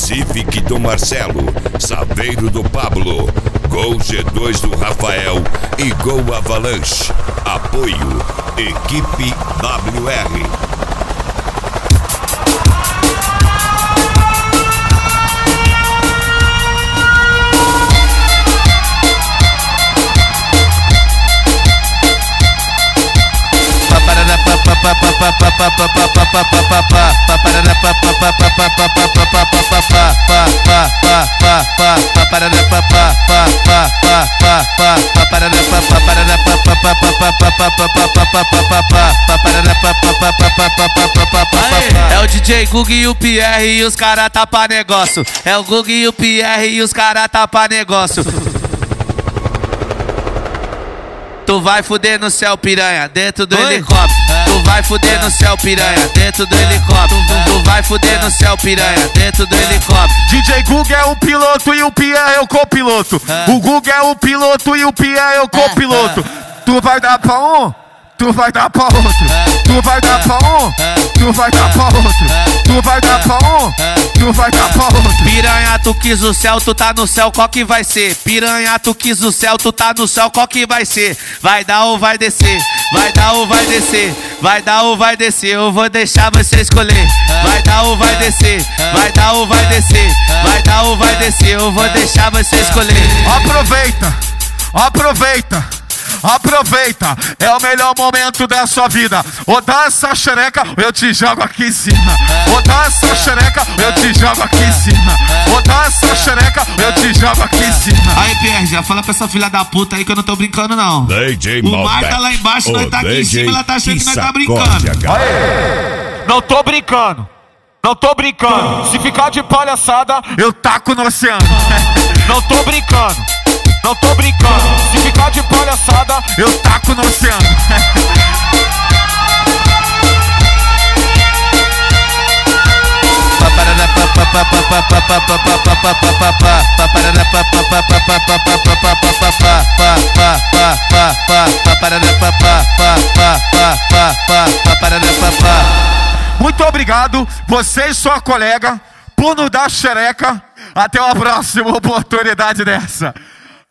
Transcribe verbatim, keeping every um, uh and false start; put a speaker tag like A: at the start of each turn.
A: Civic do Marcelo, Saveiro do Pablo, Gol G dois do Rafael e Gol Avalanche. Apoio Equipe W R.
B: É o D J Gug e o Pierre e os cara tapa negócio. É o Gug e o Pierre e os cara tapa negócio. Tu vai fuder no céu, piranha, dentro do
C: Oi?
B: helicóptero.
C: É.
B: Tu vai fuder no céu, piranha, dentro do helicóptero. Tu vai fuder no céu, piranha, dentro do helicóptero.
C: D J Gug é o piloto e o Pierre é o copiloto.
B: É.
C: O Gug é o piloto e o Pierre é o copiloto. Tu vai dar pra um, tu vai dar pra outro. Tu vai dar pra um, tu vai dar pra outro. Tu vai dar pra um, tu vai dar pra outro.
B: Piranha, tu quis o céu, tu tá no céu, qual que vai ser? Piranha, tu quis o céu, tu tá no céu, qual que vai ser? Vai dar ou vai descer? Vai dar ou vai descer? Vai dar ou vai descer? Eu vou deixar você escolher. Vai dar ou vai descer? Vai dar ou vai descer? Vai dar ou vai descer? Eu vou deixar você escolher.
C: Aproveita, aproveita. Aproveita, é o melhor momento da sua vida. Ou dá essa xereca, ou eu te jogo aqui em cima. Ou dá essa xereca, ou eu te jogo aqui em cima. Ou dá essa xereca, ou eu te jogo aqui em cima.
B: Aí, Pierre, já fala pra essa filha da puta aí que eu não tô brincando, não.
A: D J
B: O mar tá lá embaixo, nós tá aqui em cima, ela tá achando que nós tá brincando.
C: Aê. Não tô brincando, não tô brincando. Se ficar de palhaçada, eu taco no oceano. Não tô brincando, não tô brincando. Se ficar de palhaçada, eu taco no oceano. Muito obrigado, você e sua colega, por nos dar xereca. Até uma próxima oportunidade dessa.